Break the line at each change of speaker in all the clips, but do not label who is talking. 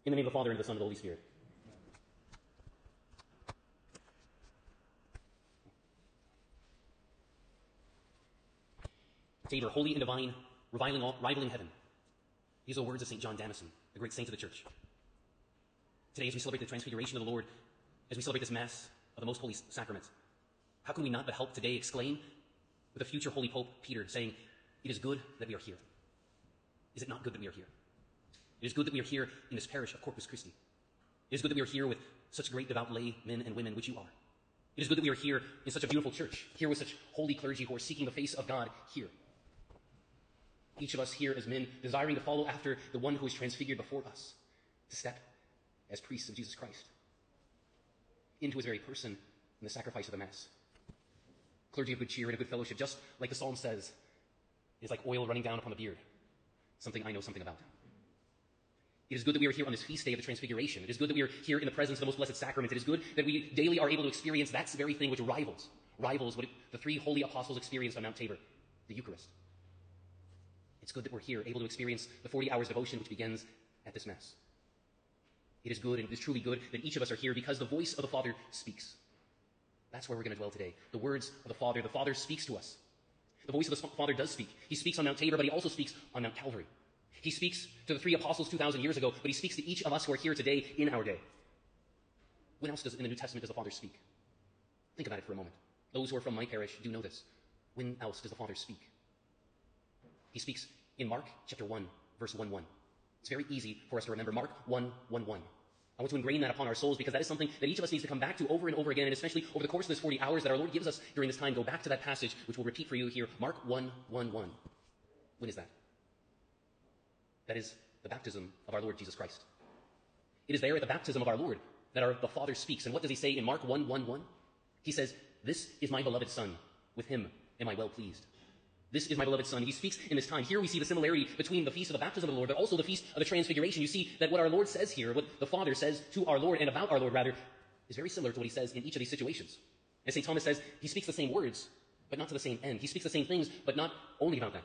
In the name of the Father, and of the Son, and of the Holy Spirit. Tabor, holy and divine, rivaling heaven. These are the words of St. John Damascene, the great saint of the Church. Today, as we celebrate the transfiguration of the Lord, as we celebrate this Mass of the Most Holy Sacrament, how can we not but help today exclaim with the future Holy Pope Peter, saying, "It is good that we are here." Is it not good that we are here? It is good that we are here in this parish of Corpus Christi. It is good that we are here with such great devout lay men and women, which you are. It is good that we are here in such a beautiful church, here with such holy clergy who are seeking the face of God here. Each of us here as men desiring to follow after the one who is transfigured before us, to step as priests of Jesus Christ into his very person in the sacrifice of the Mass. Clergy of good cheer and a good fellowship, just like the Psalm says, is like oil running down upon the beard, something I know something about. It is good that we are here on this feast day of the Transfiguration. It is good that we are here in the presence of the most blessed sacrament. It is good that we daily are able to experience that very thing which rivals what the three holy apostles experienced on Mount Tabor, the Eucharist. It's good that we're here able to experience the 40 hours devotion which begins at this Mass. It is good, and it is truly good that each of us are here because the voice of the Father speaks. That's where we're going to dwell today. The words of the Father speaks to us. The voice of the Father does speak. He speaks on Mount Tabor, but he also speaks on Mount Calvary. He speaks to the three apostles 2,000 years ago, but he speaks to each of us who are here today in our day. When else in the New Testament does the Father speak? Think about it for a moment. Those who are from my parish do know this. When else does the Father speak? He speaks in Mark chapter 1, verse 1:1. It's very easy for us to remember Mark 1:1:1. I want to ingrain that upon our souls because that is something that each of us needs to come back to over and over again, and especially over the course of this 40 hours that our Lord gives us during this time. Go back to that passage, which we'll repeat for you here. Mark 1:1:1. When is that? That is the baptism of our Lord Jesus Christ. It is there at the baptism of our Lord that the Father speaks. And what does he say in Mark 1:1:1? He says, "This is my beloved Son. With him am I well pleased." This is my beloved Son. He speaks in this time. Here we see the similarity between the feast of the baptism of the Lord, but also the feast of the Transfiguration. You see that what our Lord says here, what the Father says to our Lord and about our Lord, rather, is very similar to what he says in each of these situations. As St. Thomas says, he speaks the same words, but not to the same end. He speaks the same things, but not only about that.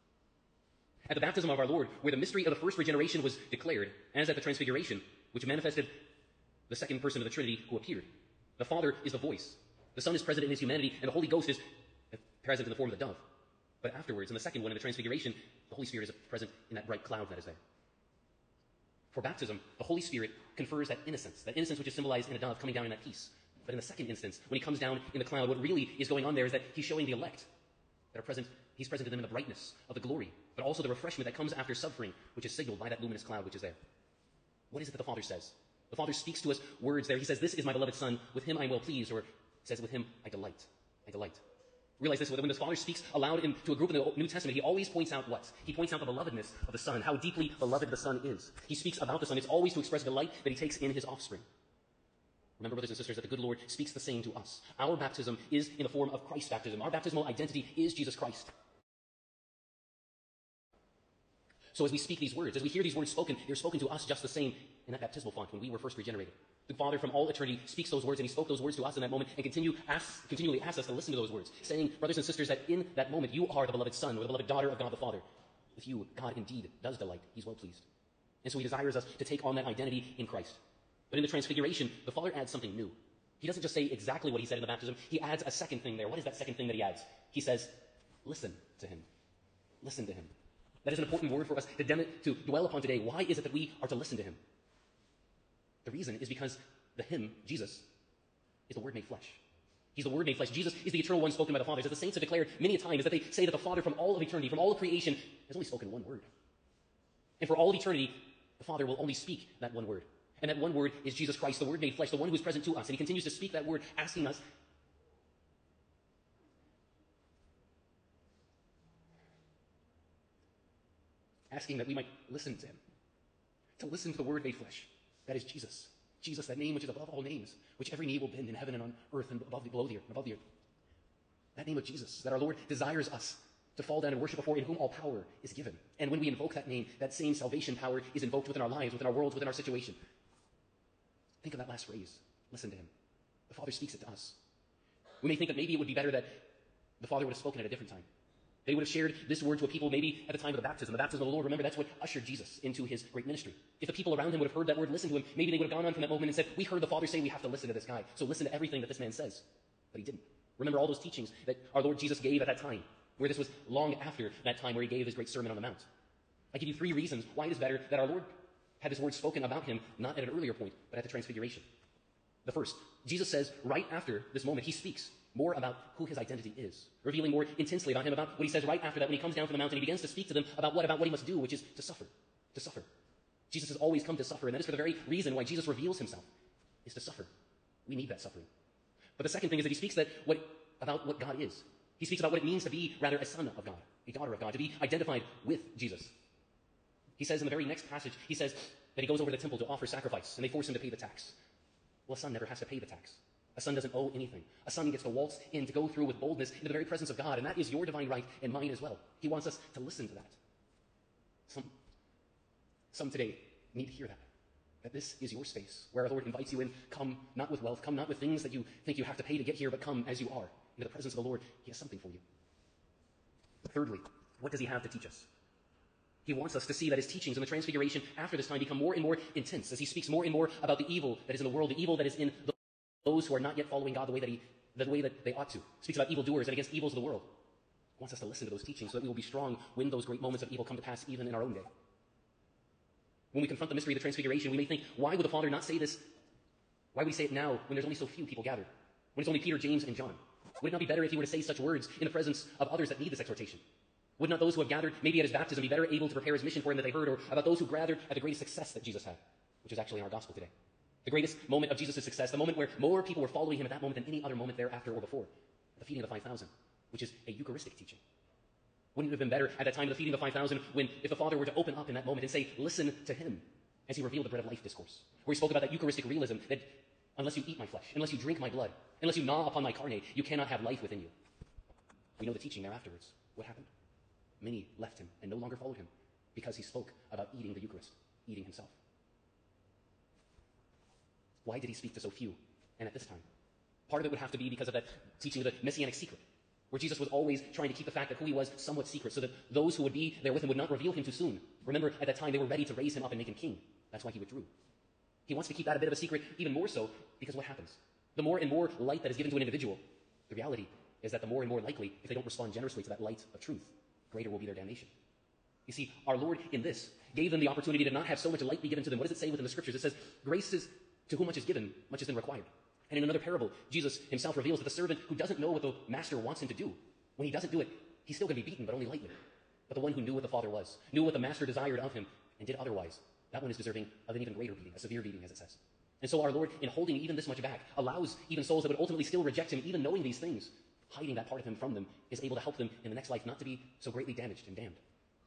At the baptism of our Lord, where the mystery of the first regeneration was declared, as at the Transfiguration, which manifested the second person of the Trinity who appeared, the Father is the voice. The Son is present in his humanity, and the Holy Ghost is present in the form of the dove. But afterwards, in the second one, in the Transfiguration, the Holy Spirit is present in that bright cloud that is there. For baptism, the Holy Spirit confers that innocence which is symbolized in a dove coming down in that peace. But in the second instance, when he comes down in the cloud, what really is going on there is that he's showing the elect that are present, he's present to them in the brightness of the glory, but also the refreshment that comes after suffering, which is signaled by that luminous cloud which is there. What is it that the Father says? The Father speaks to us words there. He says, "This is my beloved Son, with him I am well pleased," or says, "With him I delight. I delight." Realize this, when the Father speaks aloud to a group in the New Testament, he always points out what? He points out the belovedness of the Son, how deeply beloved the Son is. He speaks about the Son. It's always to express delight that he takes in his offspring. Remember, brothers and sisters, that the good Lord speaks the same to us. Our baptism is in the form of Christ's baptism. Our baptismal identity is Jesus Christ. So as we speak these words, as we hear these words spoken, they're spoken to us just the same in that baptismal font when we were first regenerated. The Father from all eternity speaks those words, and he spoke those words to us in that moment and continually asks us to listen to those words, saying, brothers and sisters, that in that moment you are the beloved Son or the beloved daughter of God the Father. With you, God indeed does delight. He's well pleased. And so he desires us to take on that identity in Christ. But in the Transfiguration, the Father adds something new. He doesn't just say exactly what he said in the baptism. He adds a second thing there. What is that second thing that he adds? He says, listen to him. Listen to him. That is an important word for us to dwell upon today. Why is it that we are to listen to him? The reason is because the him, Jesus, is the Word made flesh. He's the Word made flesh. Jesus is the eternal one spoken by the Father. As the saints have declared many a time, is that they say that the Father from all of eternity, from all of creation, has only spoken one word. And for all of eternity, the Father will only speak that one word. And that one word is Jesus Christ, the Word made flesh, the one who is present to us. And he continues to speak that word, asking us that we might listen to him. To listen to the Word made flesh. That is Jesus. Jesus, that name which is above all names, which every knee will bend in heaven and on earth and below the earth. That name of Jesus, that our Lord desires us to fall down and worship before, in whom all power is given. And when we invoke that name, that same salvation power is invoked within our lives, within our worlds, within our situation. Think of that last phrase. Listen to him. The Father speaks it to us. We may think that maybe it would be better that the Father would have spoken at a different time. They would have shared this word to a people maybe at the time of the baptism of the Lord. Remember, that's what ushered Jesus into his great ministry. If the people around him would have heard that word, listened to him, maybe they would have gone on from that moment and said, we heard the Father say we have to listen to this guy, so listen to everything that this man says. But he didn't. Remember all those teachings that our Lord Jesus gave at that time, where this was long after that time where he gave his great Sermon on the Mount. I give you 3 reasons why it is better that our Lord had this word spoken about him, not at an earlier point, but at the Transfiguration. The first, Jesus says right after this moment, he speaks more about who his identity is, revealing more intensely about him, about what he says right after that when he comes down from the mountain. He begins to speak to them about what he must do, which is to suffer. To suffer. Jesus has always come to suffer, and that is for the very reason why Jesus reveals himself, is to suffer. We need that suffering. But the second thing is that he speaks about what God is. He speaks about what it means to be, rather, a son of God, a daughter of God, to be identified with Jesus. He says in the very next passage, he says that he goes over to the temple to offer sacrifice, and they force him to pay the tax. Well, a son never has to pay the tax. A son doesn't owe anything. A son gets to waltz in, to go through with boldness into the very presence of God, and that is your divine right and mine as well. He wants us to listen to that. Some today need to hear that this is your space, where our Lord invites you in. Come not with wealth, come not with things that you think you have to pay to get here, but come as you are. Into the presence of the Lord, he has something for you. Thirdly, what does he have to teach us? He wants us to see that his teachings in the Transfiguration after this time become more and more intense, as he speaks more and more about the evil that is in the world, the evil that is in those who are not yet following God the way that they ought to. He speaks about evildoers and against evils of the world. He wants us to listen to those teachings so that we will be strong when those great moments of evil come to pass, even in our own day. When we confront the mystery of the Transfiguration, we may think, why would the Father not say this? Why would he say it now when there's only so few people gathered? When it's only Peter, James, and John? Would it not be better if he were to say such words in the presence of others that need this exhortation? Would not those who have gathered, maybe at his baptism, be better able to prepare his mission for him that they heard, or about those who gathered at the greatest success that Jesus had, which is actually in our gospel today? The greatest moment of Jesus' success, the moment where more people were following him at that moment than any other moment thereafter or before, the feeding of the 5,000, which is a Eucharistic teaching. Wouldn't it have been better at that time of the feeding of the 5,000 if the Father were to open up in that moment and say, listen to him, as he revealed the bread of life discourse, where he spoke about that Eucharistic realism that unless you eat my flesh, unless you drink my blood, unless you gnaw upon my carne, you cannot have life within you. We know the teaching there afterwards. What happened? Many left him and no longer followed him because he spoke about eating the Eucharist, eating himself. Why did he speak to so few and at this time? Part of it would have to be because of that teaching of the Messianic secret, where Jesus was always trying to keep the fact that who he was somewhat secret so that those who would be there with him would not reveal him too soon. Remember, at that time, they were ready to raise him up and make him king. That's why he withdrew. He wants to keep that a bit of a secret, even more so, because what happens? The more and more light that is given to an individual, the reality is that the more and more likely, if they don't respond generously to that light of truth, greater will be their damnation. You see, our Lord in this gave them the opportunity to not have so much light be given to them. What does it say within the scriptures? It says, grace is to whom much is given, much is then required. And in another parable, Jesus himself reveals that the servant who doesn't know what the master wants him to do, when he doesn't do it, he's still going to be beaten, but only lightly. But the one who knew what the Father was, knew what the master desired of him, and did otherwise, that one is deserving of an even greater beating, a severe beating, as it says. And so our Lord, in holding even this much back, allows even souls that would ultimately still reject him, even knowing these things, hiding that part of him from them, is able to help them in the next life not to be so greatly damaged and damned.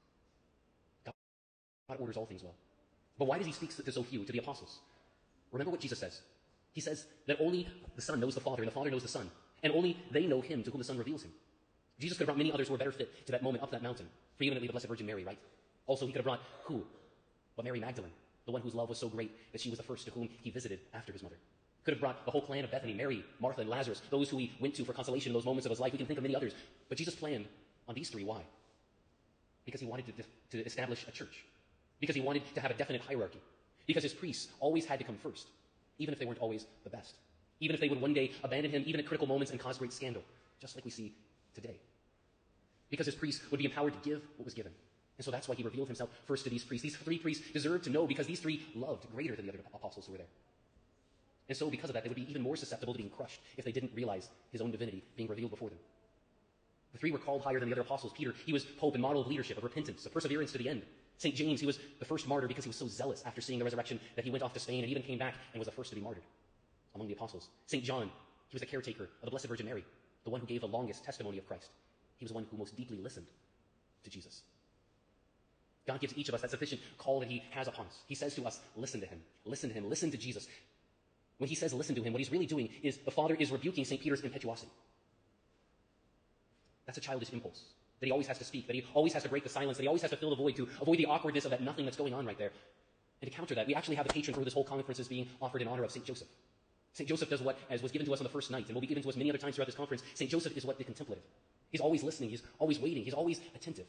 God orders all things well. But why does he speak to so few, to the apostles? Remember what Jesus says. He says that only the Son knows the Father, and the Father knows the Son, and only they know him to whom the Son reveals him. Jesus could have brought many others who were better fit to that moment up that mountain, preeminently the Blessed Virgin Mary, right? Also, he could have brought who? But Mary Magdalene, the one whose love was so great that she was the first to whom he visited after his mother. Could have brought the whole clan of Bethany, Mary, Martha, and Lazarus, those who he went to for consolation in those moments of his life. We can think of many others. But Jesus planned on these three. Why? Because he wanted to establish a church. Because he wanted to have a definite hierarchy. Because his priests always had to come first, even if they weren't always the best. Even if they would one day abandon him, even at critical moments, and cause great scandal, just like we see today. Because his priests would be empowered to give what was given. And so that's why he revealed himself first to these priests. These three priests deserved to know because these three loved greater than the other apostles who were there. And so because of that, they would be even more susceptible to being crushed if they didn't realize his own divinity being revealed before them. The three were called higher than the other apostles. Peter, he was pope and model of leadership, of repentance, of perseverance to the end. St. James, he was the first martyr because he was so zealous after seeing the resurrection that he went off to Spain and even came back and was the first to be martyred among the apostles. St. John, he was the caretaker of the Blessed Virgin Mary, the one who gave the longest testimony of Christ. He was the one who most deeply listened to Jesus. God gives each of us that sufficient call that he has upon us. He says to us, listen to him, listen to him, listen to Jesus. When he says listen to him, what he's really doing is the Father is rebuking St. Peter's impetuosity. That's a childish impulse, that he always has to speak, that he always has to break the silence, that he always has to fill the void, to avoid the awkwardness of that nothing that's going on right there. And to counter that, we actually have the patron for this whole conference is being offered in honor of St. Joseph. St. Joseph does what, as was given to us on the first night, and will be given to us many other times throughout this conference, St. Joseph is what the contemplative. He's always listening. He's always waiting. He's always attentive.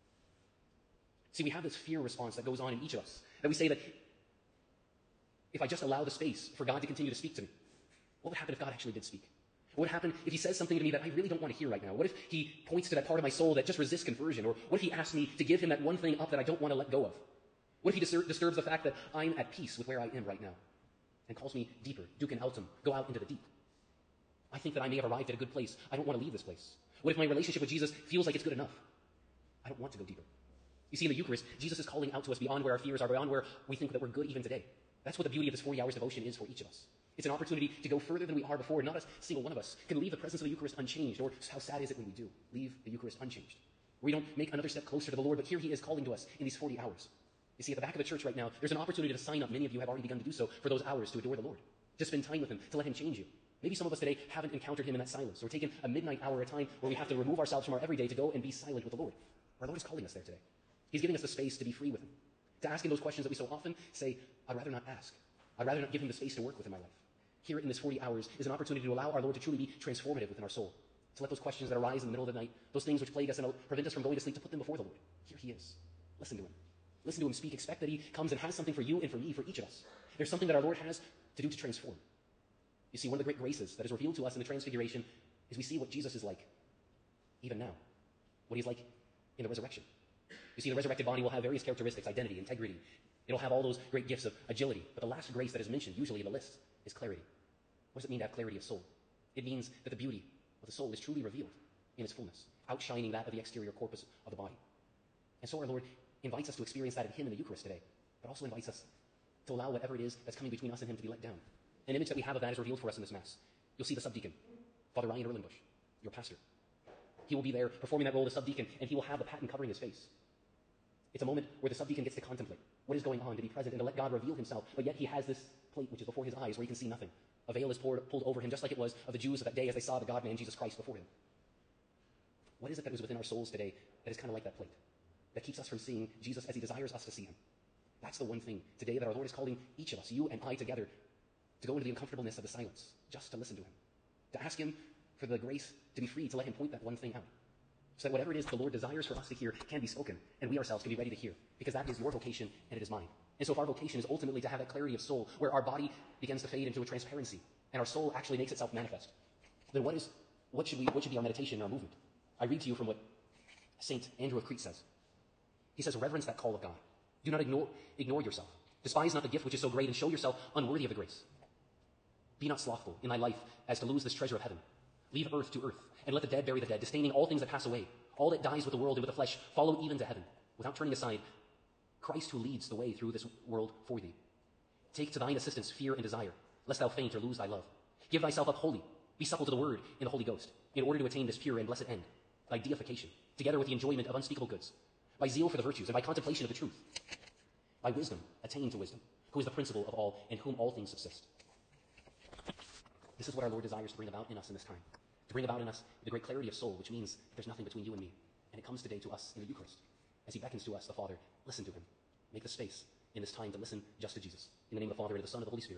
See, we have this fear response that goes on in each of us, that we say that if I just allow the space for God to continue to speak to me, what would happen if God actually did speak? What would happen if he says something to me that I really don't want to hear right now? What if he points to that part of my soul that just resists conversion? Or what if he asks me to give him that one thing up that I don't want to let go of? What if he disturbs the fact that I'm at peace with where I am right now and calls me deeper, duken altum, go out into the deep? I think that I may have arrived at a good place. I don't want to leave this place. What if my relationship with Jesus feels like it's good enough? I don't want to go deeper. You see, in the Eucharist, Jesus is calling out to us beyond where our fears are, beyond where we think that we're good even today. That's what the beauty of this 40 hours devotion is for each of us. It's an opportunity to go further than we are before. Not a single one of us can leave the presence of the Eucharist unchanged, or how sad is it when we do leave the Eucharist unchanged. We don't make another step closer to the Lord, but here he is calling to us in these 40 hours. You see, at the back of the church right now, there's an opportunity to sign up. Many of you have already begun to do so for those hours to adore the Lord, to spend time with him, to let him change you. Maybe some of us today haven't encountered him in that silence, or taken a midnight hour at a time where we have to remove ourselves from our everyday to go and be silent with the Lord. Our Lord is calling us there today. He's giving us the space to be free with him, to ask him those questions that we so often say, I'd rather not ask. I'd rather not give him the space to work with in my life. Here in this 40 hours is an opportunity to allow our Lord to truly be transformative within our soul, to let those questions that arise in the middle of the night, those things which plague us and prevent us from going to sleep, to put them before the Lord. Here he is. Listen to him. Listen to him speak. Expect that he comes and has something for you and for me, for each of us. There's something that our Lord has to do to transform. You see, one of the great graces that is revealed to us in the Transfiguration is we see what Jesus is like, even now, what he's like in the resurrection. You see, the resurrected body will have various characteristics: identity, integrity. It'll have all those great gifts of agility. But the last grace that is mentioned, usually in the list, is clarity. What does it mean to have clarity of soul? It means that the beauty of the soul is truly revealed in its fullness, outshining that of the exterior corpus of the body. And so our Lord invites us to experience that in him in the Eucharist today, but also invites us to allow whatever it is that's coming between us and him to be let down. An image that we have of that is revealed for us in this Mass. You'll see the subdeacon, Father Ryan Erlenbush, your pastor. He will be there performing that role of subdeacon, and he will have the paten covering his face. It's a moment where the subdeacon gets to contemplate what is going on, to be present, and to let God reveal himself. But yet he has this plate which is before his eyes where he can see nothing. A veil is pulled over him, just like it was of the Jews of that day as they saw the God-man Jesus Christ before him. What is it that was within our souls today that is kind of like that plate, that keeps us from seeing Jesus as he desires us to see him? That's the one thing today that our Lord is calling each of us, you and I together, to go into the uncomfortableness of the silence, just to listen to him, to ask him for the grace to be free, to let him point that one thing out, so that whatever it is the Lord desires for us to hear can be spoken, and we ourselves can be ready to hear, because that is your vocation and it is mine. And so if our vocation is ultimately to have that clarity of soul, where our body begins to fade into a transparency, and our soul actually makes itself manifest, then what should be our meditation and our movement? I read to you from what St. Andrew of Crete says. He says, reverence that call of God. Do not ignore yourself. Despise not the gift which is so great, and show yourself unworthy of the grace. Be not slothful in thy life as to lose this treasure of heaven. Leave earth to earth, and let the dead bury the dead, disdaining all things that pass away. All that dies with the world and with the flesh, follow even to heaven, without turning aside Christ who leads the way through this world for thee. Take to thine assistance fear and desire, lest thou faint or lose thy love. Give thyself up wholly, be supple to the word in the Holy Ghost, in order to attain this pure and blessed end, thy deification, together with the enjoyment of unspeakable goods, by zeal for the virtues and by contemplation of the truth, by wisdom attain to wisdom, who is the principle of all, in whom all things subsist. This is what our Lord desires to bring about in us in this time, to bring about in us the great clarity of soul, which means there's nothing between you and me. And it comes today to us in the Eucharist. As he beckons to us, the Father, listen to him. Make the space in this time to listen just to Jesus. In the name of the Father, and of the Son, and of the Holy Spirit.